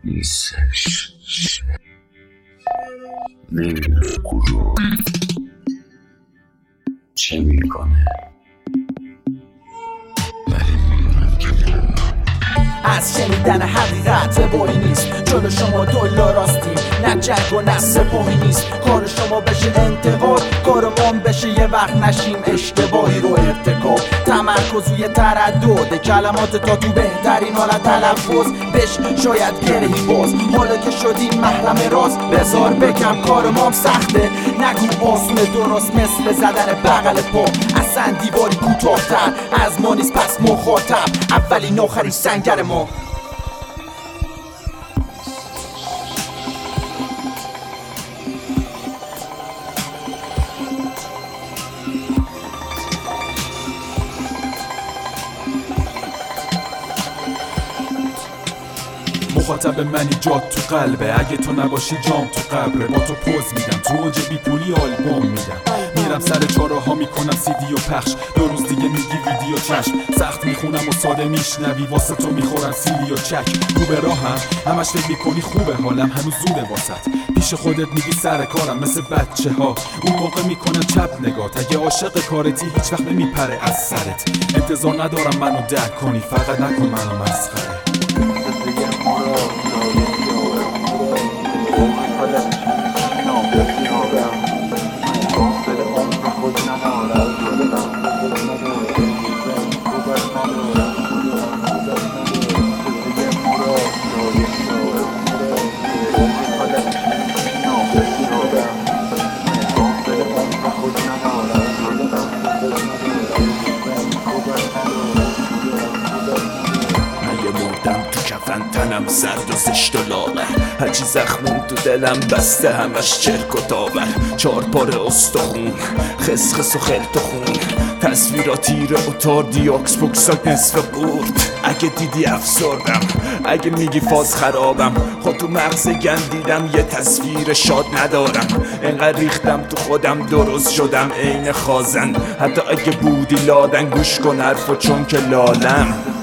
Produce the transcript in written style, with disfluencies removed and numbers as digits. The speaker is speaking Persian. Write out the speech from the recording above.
نیستش، نمیدونم کجا، چه میکنه، ولی میدونم که از شنیدن حقیقت بایی نیست. جلو شما دولا راستیم، نه جنگ و نه سپاهی نیست. کار شما بشه انتقاد، کارمان بشه یه وقت نشیم اشتباهی رو ارتکاب. تمرکز روی تردد کلمات تا تو بهترین حالت تلفظ بش شاید گرهی باز. حالا که شدیم محرم راز بذار بگم کارمان سخته. نگو آسونه درست مثل زدن بغل پا. اصلا دیواری کوتاه‌تر از ما نیست پس مخاطب اولین آخری سنگر ما. مخاطب منی جات تو قلبه، اگه تو نباشی جام تو قبره. با تو پوز میدم تو اوج بی پولی آلبوم میدم. میرم سر چاره ها میکنم CD و پخش. 2 روز دیگه میگی ویدیو چشم. سخت میخونم و ساده میشنوی واسه تو میخورم سیلی و چک. رو به راهم همش فکر میکنی خوبه حالم هنوز زوده واسط. پیش خودت میگی سر کارم مثل بچه ها. اون موقع میکنم چپ نگات. اگه عاشق کارتی هیچ وقت نمیپره از سرت. انتظار ندارم منو درک کنی فقط نکن منو مسخره. تنم سرد و زشت و لاغر، هرچی زخمون تو دلم بسته همش چرک و تاور. 4 پاره استخون خسخس و خلط و خون، تصویرات تیره و تاردی اکس بوکس ها نصف قورت. اگه دیدی افسردم، اگه میگی فاز خرابم، خود تو مغز گندیدم یه تصویر شاد ندارم. انقدر ریختم تو خودم درست شدم عین خازن. حتی اگه بودی لادن گوش کن حرفو چون که لالم.